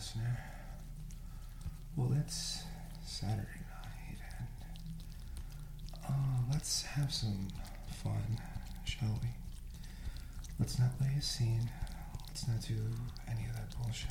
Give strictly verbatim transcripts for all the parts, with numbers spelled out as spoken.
listener. Well, it's Saturday night, and uh, let's have some fun, shall we? Let's not lay a scene. Let's not do any of that bullshit.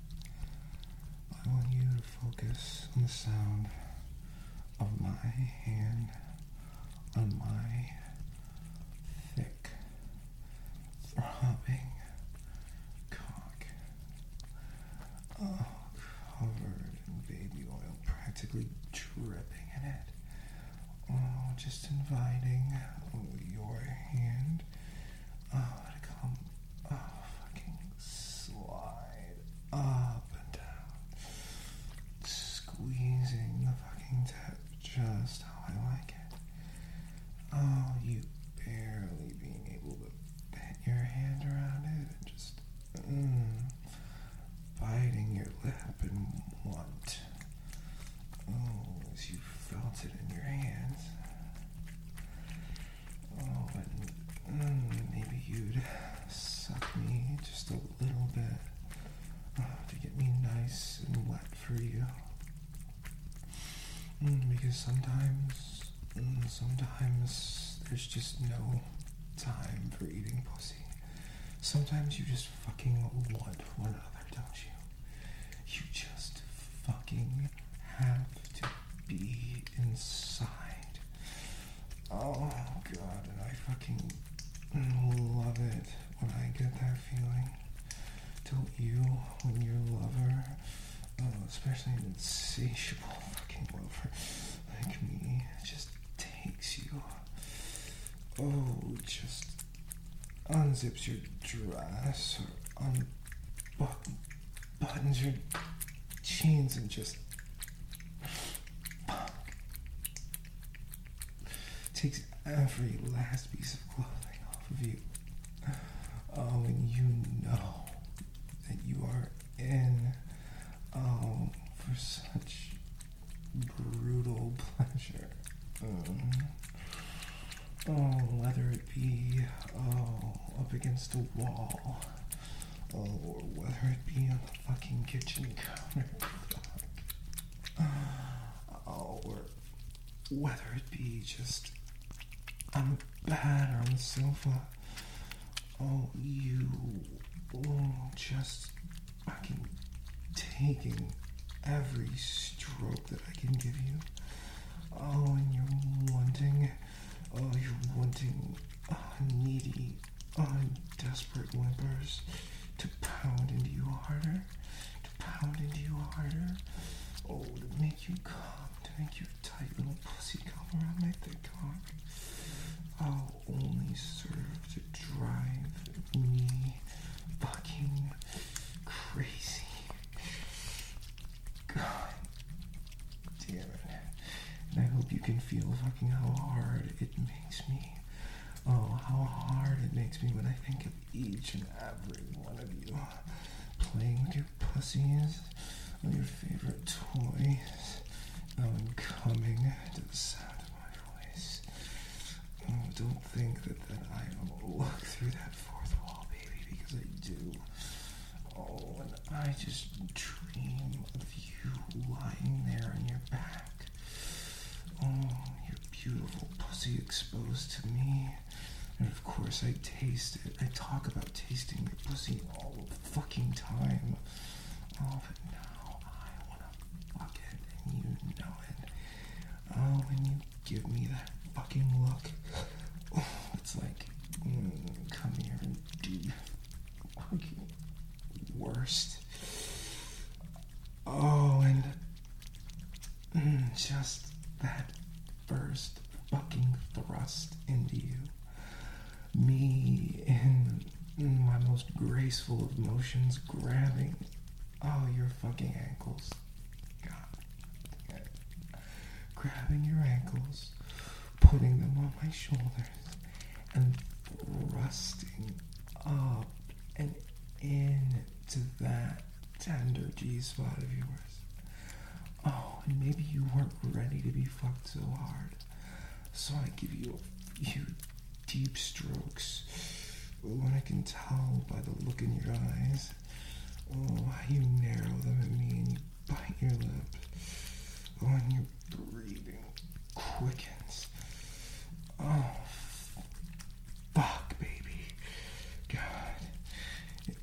I want you to focus on the sound of my hand on my thick, throbbing cock. Oh, covered in baby oil, practically dripping in it. Oh, just inviting your hand oh, to come oh, fucking slide up and down, squeezing the fucking tip just how I like it. Oh, you barely being able to bend your hand around it and just mm, biting your lip and want. Oh, as you felt it in your hands. Oh, and mm, maybe you'd suck me just a little bit oh, to get me nice and wet for you. Mm, because sometimes, mm, sometimes there's just no time for eating pussy. Sometimes you just fucking want one another, don't you? You just fucking have to be inside. Oh, God, and I fucking love it when I get that feeling. Don't you, when your lover, oh, especially an insatiable fucking lover like me, just takes you, oh, just unzips your dress or unbuttons buttons your jeans and just takes every last piece of clothing off of you. Oh, and you know that you are in, oh, for such brutal pleasure. Mm. Oh, whether it be, oh, up against a wall, oh, or whether it be on the fucking kitchen counter, fuck. Oh, or whether it be just on the bed or on the sofa. Oh, you oh, just fucking taking every stroke that I can give you. Oh, and you're wanting, oh, you're wanting oh, needy, oh, desperate whimpers to pound into you harder, to pound into you harder. Oh, to make you come, to make your tight little pussy come around my thick cock. Oh, only serve to drive me fucking crazy. God damn it. And I hope you can feel fucking how hard it makes me. Oh, how hard it makes me when I think of each and every one of you playing with your pussies on your favorite toys. Oh, and coming to the sound of my voice. Oh, don't think that, that I don't look through that fourth wall, baby, because I do. Oh, and I just dream of you lying there on your back. Oh, your beautiful pussy exposed to me. And of course I taste it. I talk about tasting your pussy all the fucking time. Oh, but now I want to fuck it, and you know it. Oh, and you give me that fucking look. Oh, it's like, mm, come here and do your fucking worst. Oh, and mm, just that first fucking thrust into you. Me in, in my most graceful of motions grabbing, oh, your fucking ankles. God. God. Grabbing your ankles, putting them on my shoulders, and thrusting up and into that tender G-spot of yours. Oh, and maybe you weren't ready to be fucked so hard, so I give you a few deep strokes. Oh, and I can tell by the look in your eyes. Oh, how you narrow them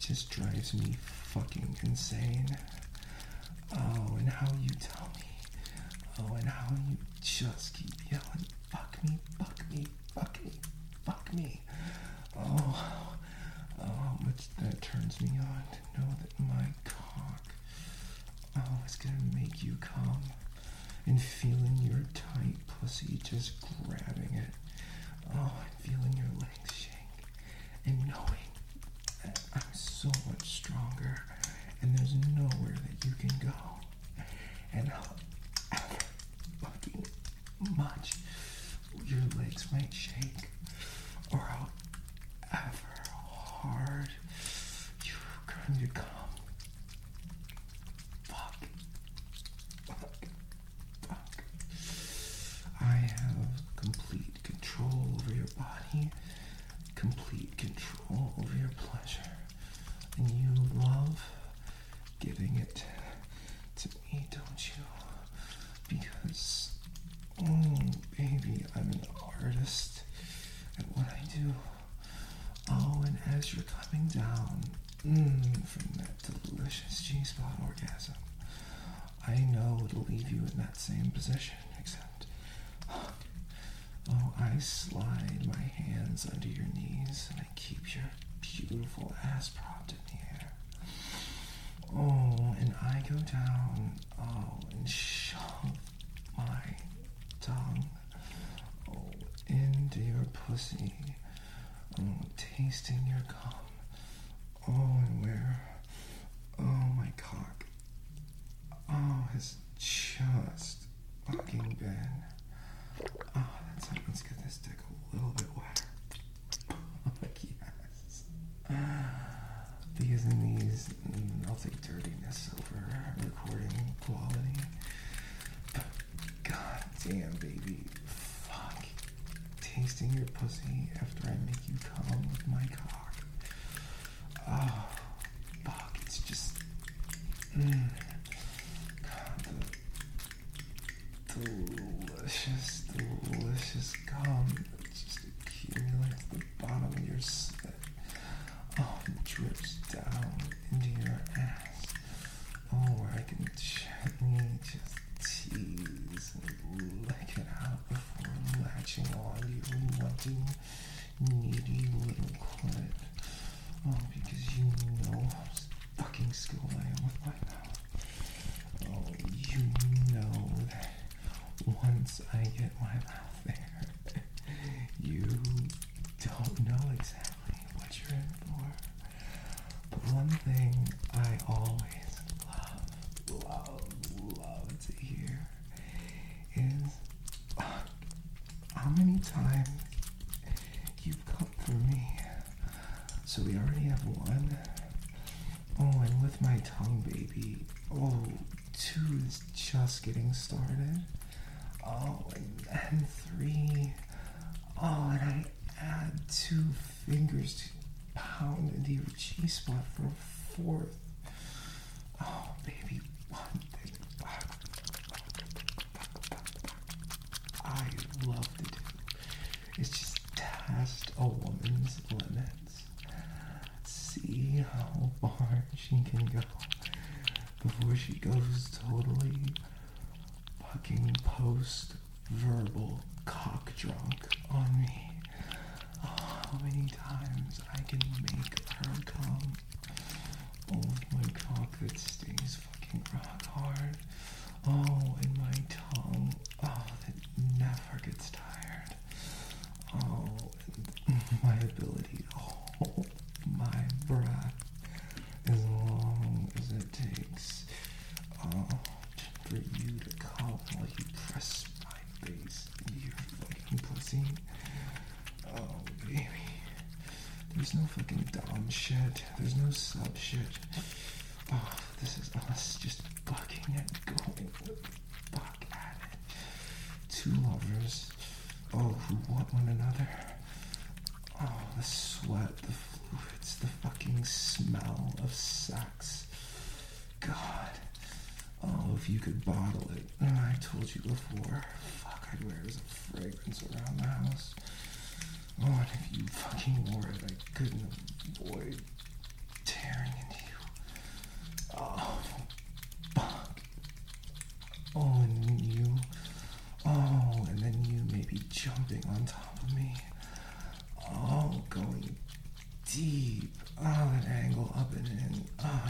just drives me fucking insane. Oh, and how you tell me. Oh, and how you just keep yelling, fuck me, fuck me, fuck me, fuck me. Oh, oh, how much that turns me on to know that my cock, oh, is gonna make you come. And feeling your tight pussy just grabbing it. Oh, and feeling your legs shake. And knowing that I'm so much stronger and there's nowhere that you can go. And however fucking much your legs might shake, or however hard you're going to come. Fuck. Fuck. Fuck. I have complete control over your body, complete control over your pleasure, and you love giving it to me, don't you? Because, oh, baby, I'm an artist at what I do. Oh, and as you're coming down mm, from that delicious G-spot orgasm, I know it'll leave you in that same position, except, oh, I slide my hands under your knees and I keep your beautiful ass propped in the air. Oh, and I go down, oh, and shove my tongue, oh, into your pussy, oh, tasting your cum, oh, and where, oh, my cock, oh, has just fucking been, oh, that's it, let's get this dick a little bit wetter, like, yes, because in these, I'll take dirtiness over recording quality, but god damn, baby, fuck, tasting your pussy after I make you come with my cock, oh, fuck, it's just, mm, god, the delicious, delicious cum that just accumulates at the bottom of your spit, oh, and drips down into your ass, oh, where I can gently just tease and lick it out before latching on your wanting, needy little clit, oh, because you know how fucking skilled I am with my mouth, oh, you know that once I get my mouth there, you don't know exactly what you're in for. But one thing I always love, love, love to hear is uh, how many times you've come for me. So we already have one. Oh, and with my tongue, baby, oh, two is just getting started. Oh, and then three. Oh, and I add two fingers to pound into your G-spot for a fourth. Oh, baby, one thing I love to do is just test a woman's limits. See how far she can go before she goes totally fucking post-verbal cock drunk on me. Oh, how many times I can make her come. Oh, my cock that stays fucking rock hard. Oh, and my tongue, oh, that never gets tired. Oh, and my ability to hold my breath as long as it takes. Oh, for you to come while you press my face into your fucking pussy. Oh, baby. There's no fucking dom shit. There's no sub shit. Oh, this is us just fucking and going the fuck at it. Two lovers. Oh, who want one another. Oh, the sweat, the fluids, the fucking smell of sex. God. Oh, if you could bottle it. Oh, I told you before. Fuck, I'd wear it as a fragrance around the house. Oh, and if you fucking wore it, I couldn't avoid tearing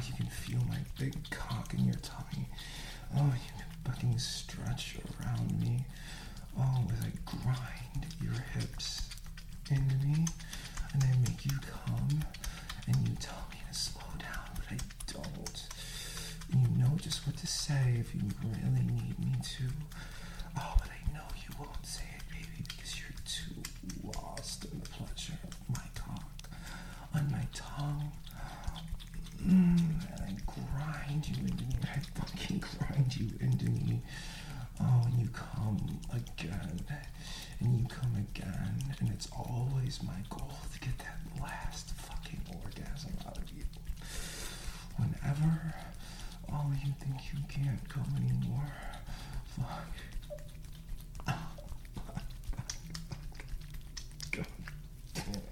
you can feel my big cock in your tummy. Oh, you can fucking stretch around me. Oh, as I grind your hips into me, and I make you come, and you tell me to slow down, but I don't. And you know just what to say if you really need me to. Oh, but I know you won't say it, baby, because you're too lost in the pleasure of my cock on my tongue. Mm, and I grind you into me, and I fucking grind you into me. Oh, and you come again, and you come again, and it's always my goal to get that last fucking orgasm out of you. Whenever, oh, you think you can't come anymore, fuck. Oh, fuck, fuck, fuck. God damn it.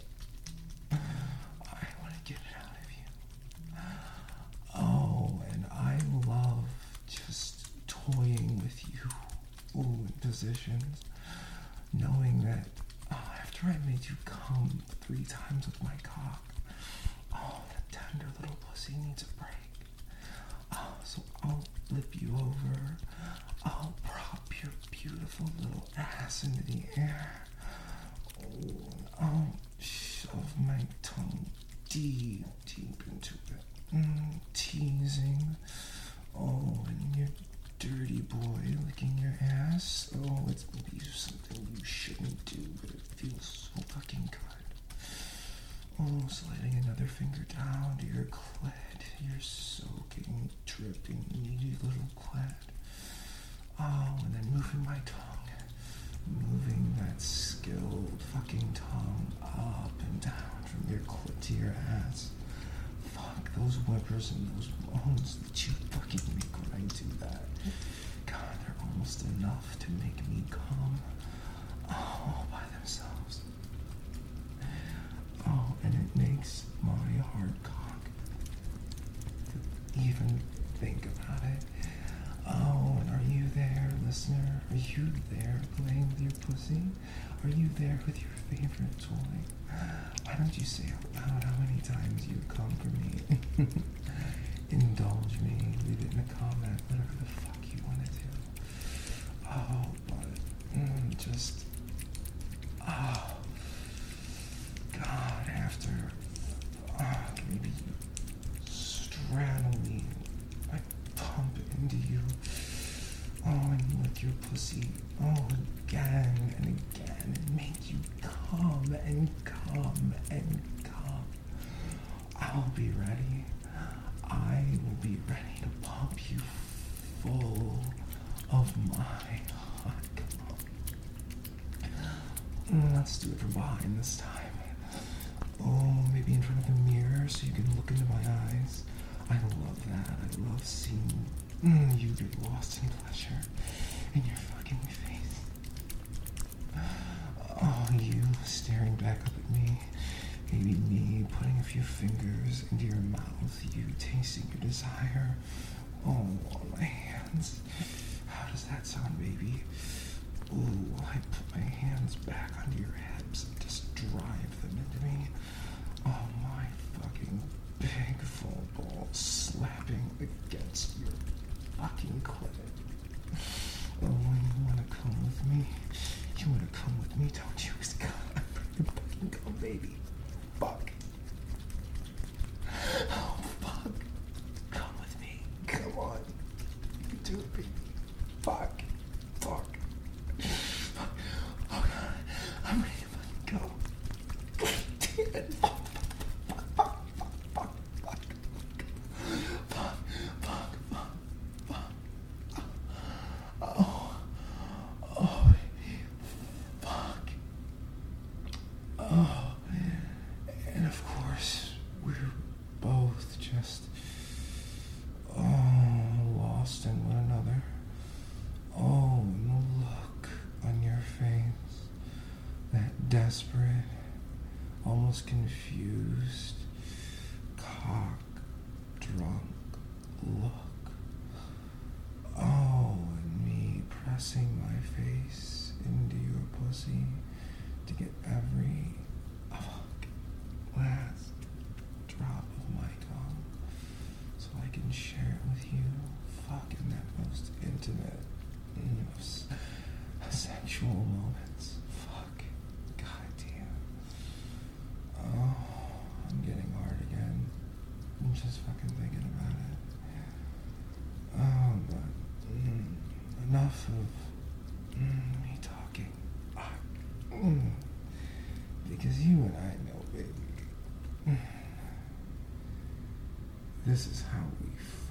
I want to get it out of you. Oh, and I love just toying with you, ooh, in positions, knowing that oh, after I made you come three times with my cock, oh, that tender little pussy needs a break. Oh, so I'll flip you over. I'll prop your beautiful little ass into the air. Oh, and I'll shove my tongue deep, deep into it. Mm, teasing. Oh, and your dirty boy licking your ass. Oh, it's maybe something you shouldn't do, but it feels so fucking good. Oh, sliding another finger down to your clit. Your soaking, dripping, needy little clit. Oh, and then moving my tongue. Moving that skilled fucking tongue up and down from your clit to your ass. Fuck, those whippers and those moans that you fucking make when I do that. God, they're almost enough to make me come. Oh, all by themselves. Oh, and it makes my hard cock to even think about it. Oh, and are you there, listener? Are you there playing with your pussy? Are you there with your favorite toy? Why don't you say out loud how many times you come for me? Indulge me. Leave it in a comment. Whatever the fuck you want to do. Oh, but mm, just... Oh, God, after... Oh, maybe straddle me. I pump into you. Oh, and lick your pussy. Oh, again and again. And make you come and come and come. I'll be ready. I will be ready to pump you full of my hot cum. Mm, let's do it from behind this time. Oh, maybe in front of the mirror so you can look into my eyes. I love that. I love seeing mm, you get lost in pleasure in your fucking face. Oh, you staring back up at me. Maybe me putting a few fingers into your mouth. You tasting your desire. Oh, on my hands. How does that sound, baby? Ooh, I put my hands back onto your hips and just drive them into me. Oh, my fucking big full ball slapping against your fucking clit. Oh, you wanna come with me? You wanna come with me, don't you? God, I'm ready to fucking go, baby. Fuck. Oh, fuck. Come with me. Come on. You can do it, baby. Fuck. Fuck. Fuck. Oh, God. I'm ready to fucking go. Damn it. Fuck. Fuck. Fuck. Fuck. Fuck. Fuck. Fuck. Fuck. Fuck. Oh. Oh, baby. Fuck. Oh. And of course, we're both just, oh, lost in one another. Oh, and the look on your face, that desperate, almost confused, cock-drunk look. Oh, and me pressing my face into your pussy to get every last drop of my tongue. So can share it with you. Fucking that most intimate, most sexual moments. Fuck. God damn. Oh, I'm getting hard again. I'm just fucking thinking about it. Oh, but mm, enough of mm, me talking. Fuck. Mm. Because you and I know, baby. Mm. This is how we